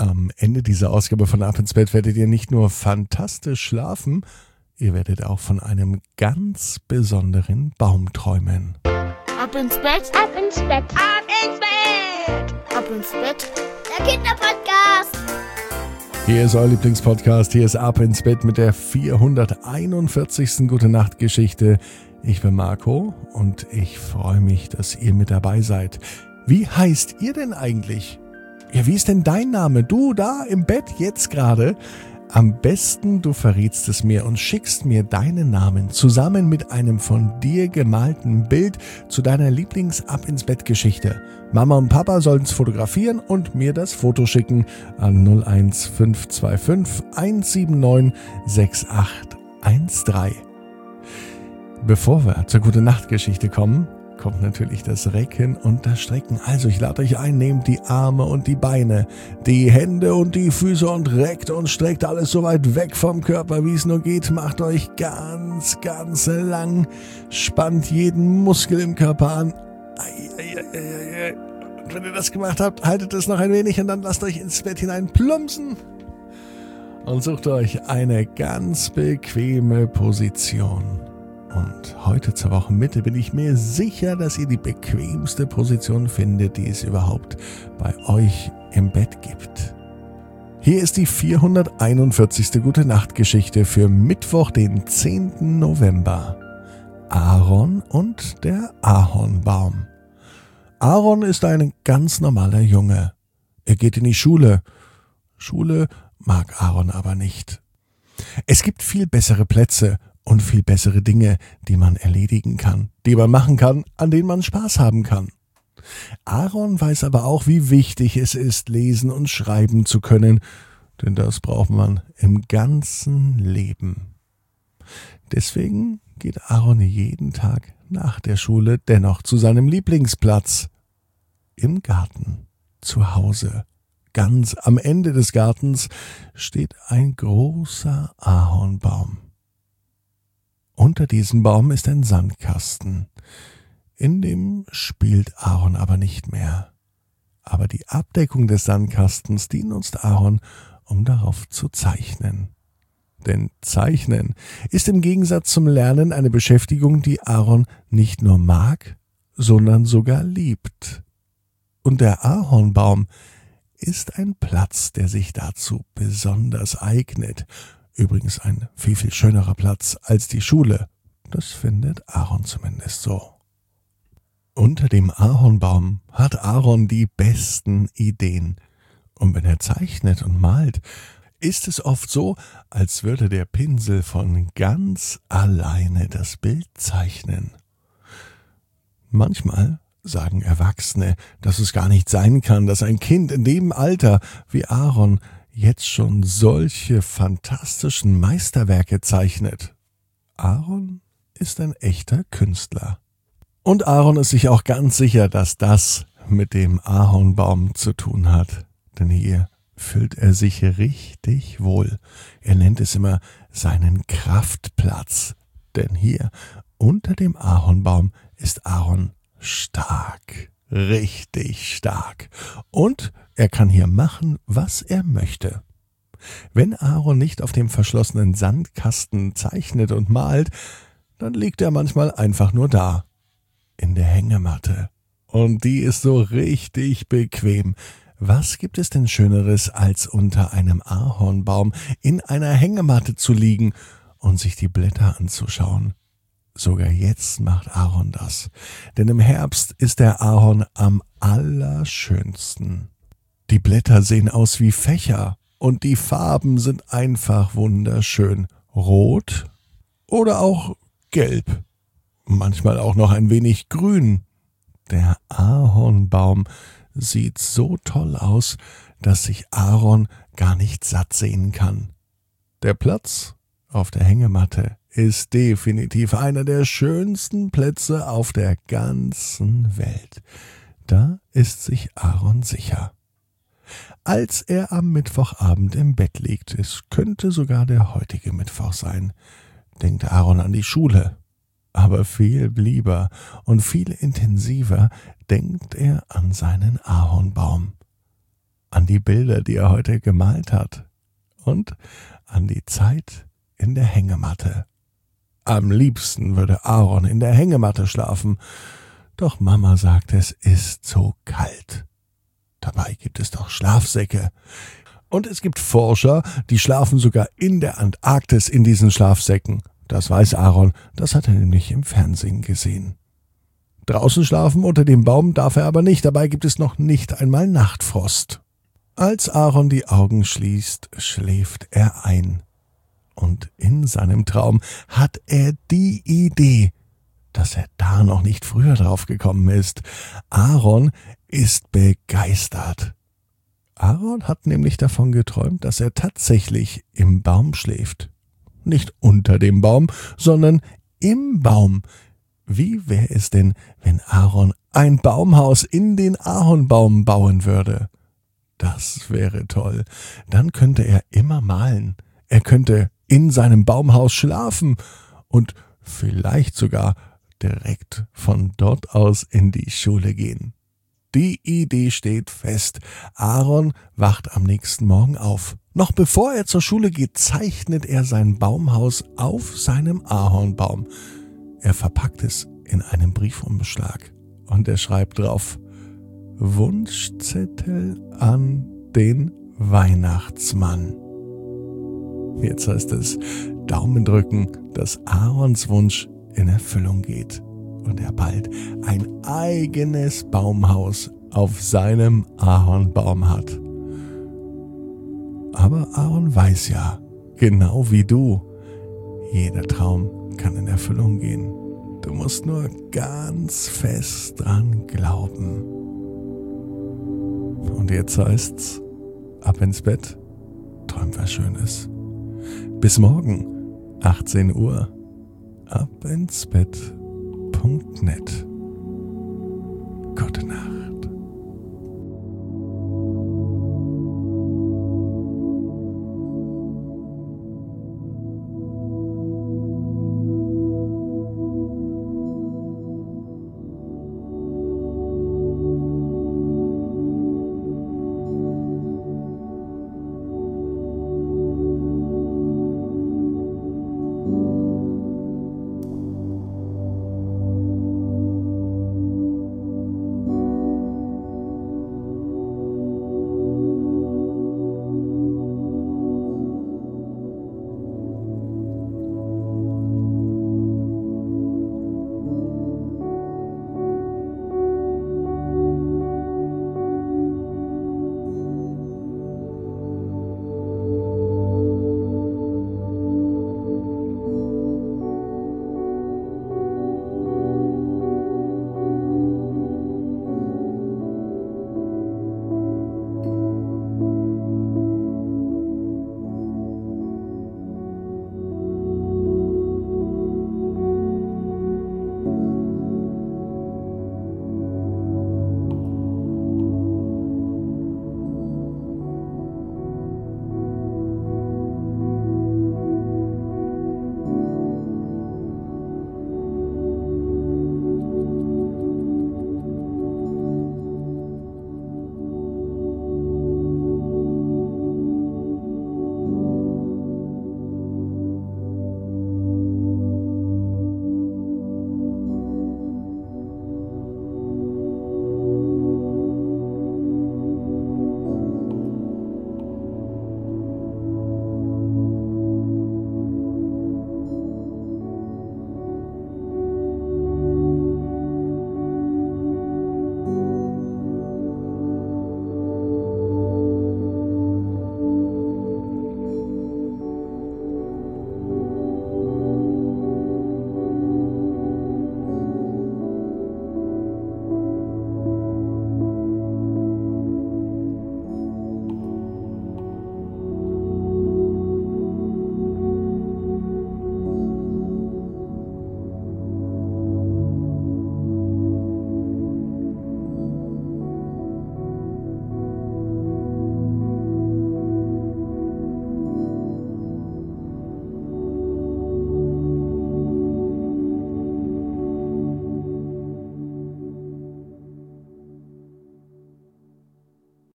Am Ende dieser Ausgabe von Ab ins Bett werdet ihr nicht nur fantastisch schlafen, ihr werdet auch von einem ganz besonderen Baum träumen. Ab ins Bett, ab ins Bett, ab ins Bett, ab ins Bett, der Kinderpodcast. Hier ist euer Lieblingspodcast, hier ist Ab ins Bett mit der 441. Gute-Nacht-Geschichte. Ich bin Marco und ich freue mich, dass ihr mit dabei seid. Wie heißt ihr denn eigentlich? Ja, wie ist denn dein Name? Du da im Bett jetzt gerade? Am besten du verrätst es mir und schickst mir deinen Namen zusammen mit einem von dir gemalten Bild zu deiner Lieblings-Ab-ins-Bett-Geschichte. Mama und Papa sollen es fotografieren und mir das Foto schicken an 01525 179 6813. Bevor wir zur Gute-Nacht-Geschichte kommen, kommt natürlich das Recken und das Strecken. Also ich lade euch ein, nehmt die Arme und die Beine, die Hände und die Füße und reckt und streckt alles so weit weg vom Körper, wie es nur geht. Macht euch ganz, ganz lang, spannt jeden Muskel im Körper an. Und wenn ihr das gemacht habt, haltet es noch ein wenig und dann lasst euch ins Bett hinein plumpsen und sucht euch eine ganz bequeme Position. Und heute zur Wochenmitte bin ich mir sicher, dass ihr die bequemste Position findet, die es überhaupt bei euch im Bett gibt. Hier ist die 441. Gute-Nacht-Geschichte für Mittwoch, den 10. November. Aaron und der Ahornbaum. Aaron ist ein ganz normaler Junge. Er geht in die Schule. Schule mag Aaron aber nicht. Es gibt viel bessere Plätze und viel bessere Dinge, die man erledigen kann, die man machen kann, an denen man Spaß haben kann. Aaron weiß aber auch, wie wichtig es ist, lesen und schreiben zu können, denn das braucht man im ganzen Leben. Deswegen geht Aaron jeden Tag nach der Schule dennoch zu seinem Lieblingsplatz, im Garten, zu Hause. Ganz am Ende des Gartens steht ein großer Ahornbaum. Unter diesem Baum ist ein Sandkasten. In dem spielt Aaron aber nicht mehr. Aber die Abdeckung des Sandkastens, die nutzt Aaron, um darauf zu zeichnen. Denn Zeichnen ist im Gegensatz zum Lernen eine Beschäftigung, die Aaron nicht nur mag, sondern sogar liebt. Und der Ahornbaum ist ein Platz, der sich dazu besonders eignet. Übrigens ein viel, viel schönerer Platz als die Schule. Das findet Aaron zumindest so. Unter dem Ahornbaum hat Aaron die besten Ideen. Und wenn er zeichnet und malt, ist es oft so, als würde der Pinsel von ganz alleine das Bild zeichnen. Manchmal sagen Erwachsene, dass es gar nicht sein kann, dass ein Kind in dem Alter wie Aaron jetzt schon solche fantastischen Meisterwerke zeichnet. Aaron ist ein echter Künstler. Und Aaron ist sich auch ganz sicher, dass das mit dem Ahornbaum zu tun hat. Denn hier fühlt er sich richtig wohl. Er nennt es immer seinen Kraftplatz. Denn hier unter dem Ahornbaum ist Aaron stark. Richtig stark. Und er kann hier machen, was er möchte. Wenn Aaron nicht auf dem verschlossenen Sandkasten zeichnet und malt, dann liegt er manchmal einfach nur da, in der Hängematte. Und die ist so richtig bequem. Was gibt es denn Schöneres, als unter einem Ahornbaum in einer Hängematte zu liegen und sich die Blätter anzuschauen? Sogar jetzt macht Aaron das, denn im Herbst ist der Ahorn am allerschönsten. Die Blätter sehen aus wie Fächer und die Farben sind einfach wunderschön. Rot oder auch gelb, manchmal auch noch ein wenig grün. Der Ahornbaum sieht so toll aus, dass sich Aaron gar nicht satt sehen kann. Der Platz auf der Hängematte ist definitiv einer der schönsten Plätze auf der ganzen Welt. Da ist sich Aaron sicher. Als er am Mittwochabend im Bett liegt, es könnte sogar der heutige Mittwoch sein, denkt Aaron an die Schule. Aber viel lieber und viel intensiver denkt er an seinen Ahornbaum. an die Bilder, die er heute gemalt hat und an die Zeit in der Hängematte. Am liebsten würde Aaron in der Hängematte schlafen, doch Mama sagt, es ist so kalt. Dabei gibt es doch Schlafsäcke. Und es gibt Forscher, die schlafen sogar in der Antarktis in diesen Schlafsäcken. Das weiß Aaron, das hat er nämlich im Fernsehen gesehen. Draußen schlafen unter dem Baum darf er aber nicht, dabei gibt es noch nicht einmal Nachtfrost. Als Aaron die Augen schließt, schläft er ein. Und in seinem Traum hat er die Idee, dass er da noch nicht früher drauf gekommen ist. Aaron ist begeistert. Aaron hat nämlich davon geträumt, dass er tatsächlich im Baum schläft. Nicht unter dem Baum, sondern im Baum. Wie wäre es denn, wenn Aaron ein Baumhaus in den Ahornbaum bauen würde? Das wäre toll. Dann könnte er immer malen. Er könnte in seinem Baumhaus schlafen und vielleicht sogar direkt von dort aus in die Schule gehen. Die Idee steht fest. Aaron wacht am nächsten Morgen auf. Noch bevor er zur Schule geht, zeichnet er sein Baumhaus auf seinem Ahornbaum. Er verpackt es in einem Briefumschlag und er schreibt drauf: Wunschzettel an den Weihnachtsmann. Jetzt heißt es Daumen drücken, dass Aarons Wunsch in Erfüllung geht und er bald ein eigenes Baumhaus auf seinem Ahornbaum hat. Aber Aaron weiß ja, genau wie du, jeder Traum kann in Erfüllung gehen. Du musst nur ganz fest dran glauben. Und jetzt heißt's, ab ins Bett, träum was Schönes. Bis morgen, 18 Uhr, abinsbett.net. Gute Nacht.